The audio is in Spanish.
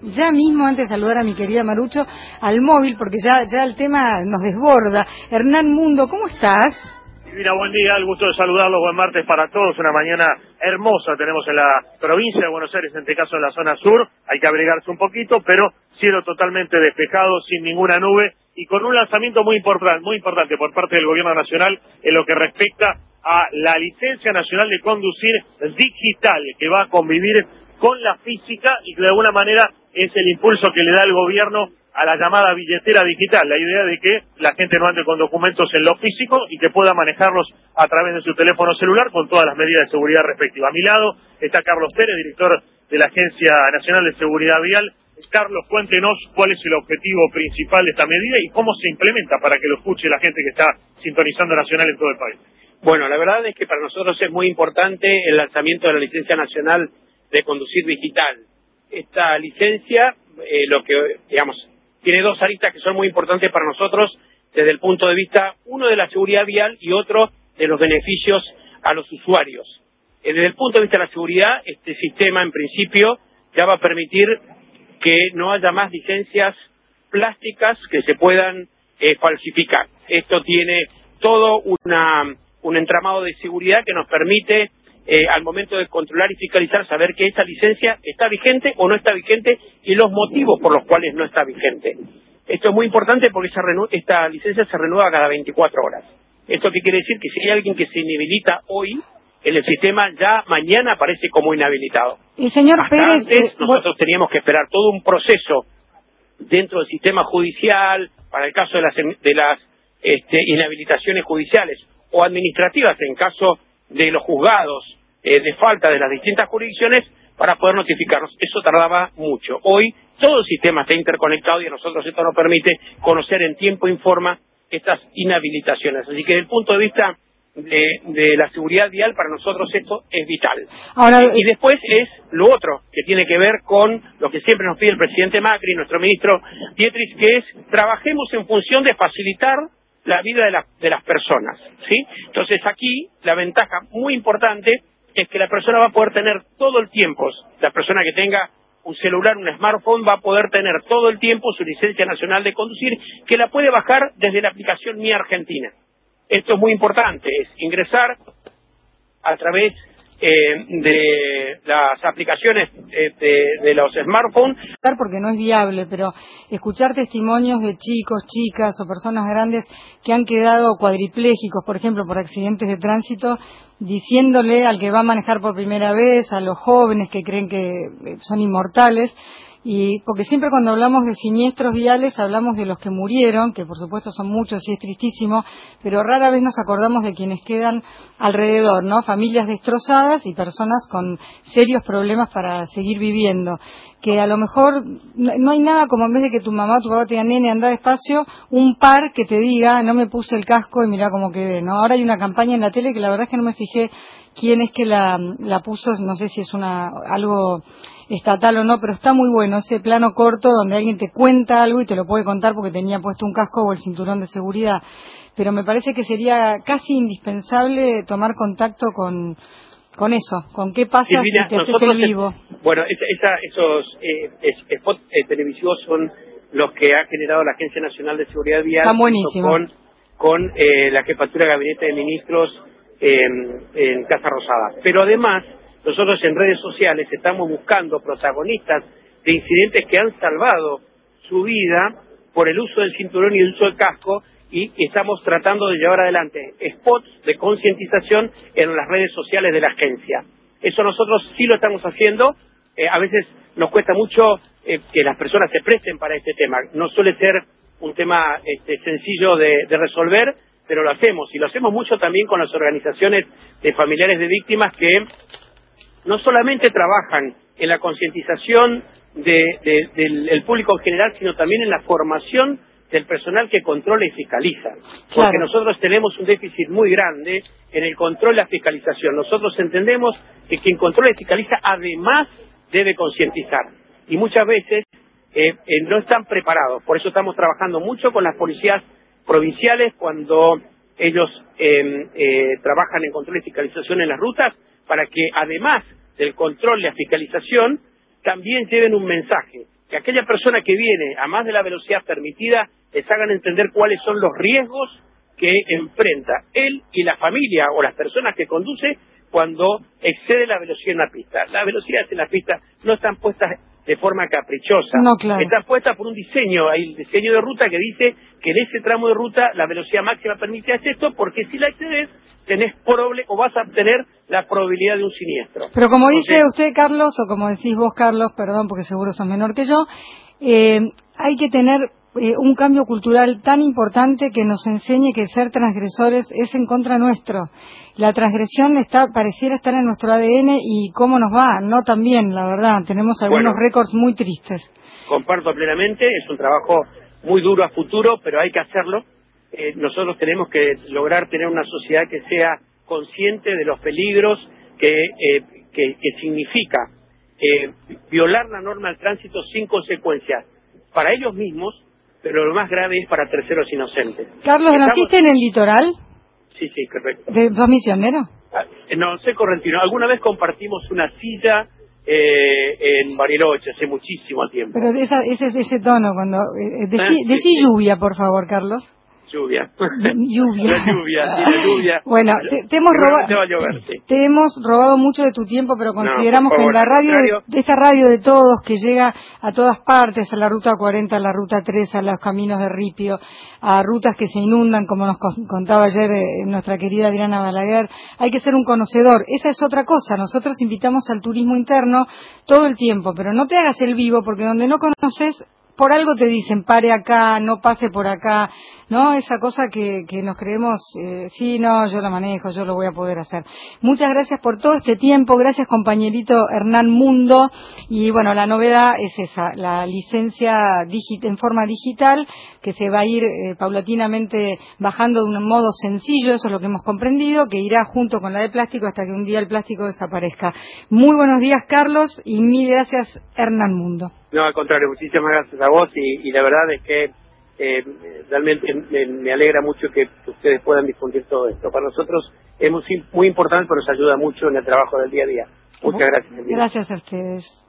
ya mismo, antes de saludar a mi querida Marucho, al móvil, porque ya el tema nos desborda. Hernán Mundo, ¿cómo estás? Mira, buen día, el gusto de saludarlos, buen martes para todos, una mañana hermosa tenemos en la provincia de Buenos Aires, en este caso en la zona sur, hay que abrigarse un poquito, pero cielo totalmente despejado, sin ninguna nube, y con un lanzamiento muy importante por parte del Gobierno Nacional en lo que respecta a la licencia nacional de conducir digital, que va a convivir con la física y que de alguna manera es el impulso que le da el gobierno a la llamada billetera digital, la idea de que la gente no ande con documentos en lo físico y que pueda manejarlos a través de su teléfono celular con todas las medidas de seguridad respectivas. A mi lado está Carlos Pérez, director de la Agencia Nacional de Seguridad Vial. Carlos, cuéntenos cuál es el objetivo principal de esta medida y cómo se implementa para que lo escuche la gente que está sintonizando Nacional en todo el país. Bueno, la verdad es que para nosotros es muy importante el lanzamiento de la licencia nacional de conducir digital. Esta licencia, tiene dos aristas que son muy importantes para nosotros desde el punto de vista, uno de la seguridad vial y otro de los beneficios a los usuarios. Desde el punto de vista de la seguridad, este sistema en principio ya va a permitir que no haya más licencias plásticas que se puedan falsificar. Esto tiene todo un entramado de seguridad que nos permite al momento de controlar y fiscalizar, saber que esa licencia está vigente o no está vigente y los motivos por los cuales no está vigente. Esto es muy importante porque esta licencia se renueva cada 24 horas. ¿Esto qué quiere decir? Que si hay alguien que se inhabilita hoy, en el sistema ya mañana aparece como inhabilitado. Y señor Pérez, antes nosotros teníamos que esperar todo un proceso dentro del sistema judicial, para el caso de las inhabilitaciones judiciales o administrativas en caso de los juzgados de falta de las distintas jurisdicciones para poder notificarnos. Eso tardaba mucho. Hoy todo el sistema está interconectado y a nosotros esto nos permite conocer en tiempo y forma estas inhabilitaciones. Así que desde el punto de vista de la seguridad vial, para nosotros esto es vital. Ahora, y después es lo otro, que tiene que ver con lo que siempre nos pide el presidente Macri, nuestro ministro Dietrich, que es trabajemos en función de facilitar la vida de las personas, ¿sí? Entonces aquí la ventaja muy importante es que la persona va a poder tener todo el tiempo, la persona que tenga un celular, un smartphone, va a poder tener todo el tiempo su licencia nacional de conducir, que la puede bajar desde la aplicación Mi Argentina. Esto es muy importante, es ingresar a través de las aplicaciones de los smartphones. Porque no es viable, pero escuchar testimonios de chicos, chicas o personas grandes que han quedado cuadriplégicos, por ejemplo, por accidentes de tránsito, diciéndole al que va a manejar por primera vez, a los jóvenes que creen que son inmortales, y porque siempre cuando hablamos de siniestros viales hablamos de los que murieron, que por supuesto son muchos y es tristísimo, pero rara vez nos acordamos de quienes quedan alrededor, ¿no? Familias destrozadas y personas con serios problemas para seguir viviendo, que a lo mejor no hay nada como en vez de que tu mamá o tu papá te digan, nene, anda despacio, un par que te diga, no me puse el casco y mirá cómo quedé, ¿no? Ahora hay una campaña en la tele que la verdad es que no me fijé quién es que la puso, no sé si es algo estatal o no, pero está muy bueno ese plano corto donde alguien te cuenta algo y te lo puede contar porque tenía puesto un casco o el cinturón de seguridad, pero me parece que sería casi indispensable tomar contacto con eso, con qué pasa si te haces el vivo. Bueno, esos spots televisivos son los que ha generado la Agencia Nacional de Seguridad Vial. Están buenísimos. Con la jefatura de Gabinete de Ministros en Casa Rosada. Pero además, nosotros en redes sociales estamos buscando protagonistas de incidentes que han salvado su vida por el uso del cinturón y el uso del casco, y estamos tratando de llevar adelante spots de concientización en las redes sociales de la agencia. Eso nosotros sí lo estamos haciendo. A veces nos cuesta mucho que las personas se presten para este tema. No suele ser un tema sencillo de resolver, pero lo hacemos, y lo hacemos mucho también con las organizaciones de familiares de víctimas que no solamente trabajan en la concientización del público en general, sino también en la formación del personal que controla y fiscaliza. Porque Claro. Nosotros tenemos un déficit muy grande en el control y la fiscalización. Nosotros entendemos que quien controla y fiscaliza además debe concientizar. Y muchas veces no están preparados. Por eso estamos trabajando mucho con las policías provinciales cuando ellos trabajan en control y fiscalización en las rutas, para que además del control y la fiscalización también lleven un mensaje. que aquella persona que viene a más de la velocidad permitida les hagan entender cuáles son los riesgos que enfrenta él y la familia o las personas que conduce cuando excede la velocidad en la pista. Las velocidades en la pista no están puestas de forma caprichosa, no, claro. Están puestas por un diseño, hay el diseño de ruta que dice que en ese tramo de ruta la velocidad máxima permitida es esto, porque si la excedes tenés o vas a obtener la probabilidad de un siniestro. Pero como dice usted, Carlos, o como decís vos, Carlos, perdón, porque seguro sos menor que yo, hay que tener un cambio cultural tan importante que nos enseñe que ser transgresores es en contra nuestro. La transgresión pareciera estar en nuestro ADN y cómo nos va, no tan bien, la verdad. Tenemos algunos récords muy tristes. Comparto plenamente, es un trabajo muy duro a futuro, pero hay que hacerlo. Nosotros tenemos que lograr tener una sociedad que sea consciente de los peligros que significa violar la norma del tránsito sin consecuencias para ellos mismos, pero lo más grave es para terceros inocentes. Carlos, ¿naciste en el litoral? Sí, correcto. ¿Sos misionero? No, soy correntino. Alguna vez compartimos una silla en Bariloche, hace muchísimo tiempo. Pero ese tono, cuando... decí lluvia, por favor, Carlos. Lluvia. Lluvia. La lluvia. Bueno, te hemos robado mucho de tu tiempo, pero consideramos que en la radio, esta radio de todos, que llega a todas partes, a la ruta 40, a la ruta 3, a los caminos de ripio, a rutas que se inundan, como nos contaba ayer nuestra querida Adriana Balaguer, hay que ser un conocedor. Esa es otra cosa. Nosotros invitamos al turismo interno todo el tiempo, pero no te hagas el vivo, porque donde no conoces, por algo te dicen, pare acá, no pase por acá, ¿no? Esa cosa que nos creemos, sí, no, yo la manejo, yo lo voy a poder hacer. Muchas gracias por todo este tiempo, gracias compañerito Hernán Mundo, y bueno, la novedad es esa, la licencia en forma digital, que se va a ir paulatinamente bajando de un modo sencillo, eso es lo que hemos comprendido, que irá junto con la de plástico hasta que un día el plástico desaparezca. Muy buenos días, Carlos, y mil gracias, Hernán Mundo. No, al contrario, muchísimas gracias a vos y la verdad es que realmente me alegra mucho que ustedes puedan difundir todo esto. Para nosotros es muy importante, pero nos ayuda mucho en el trabajo del día a día. Muchas gracias. Gracias a ustedes.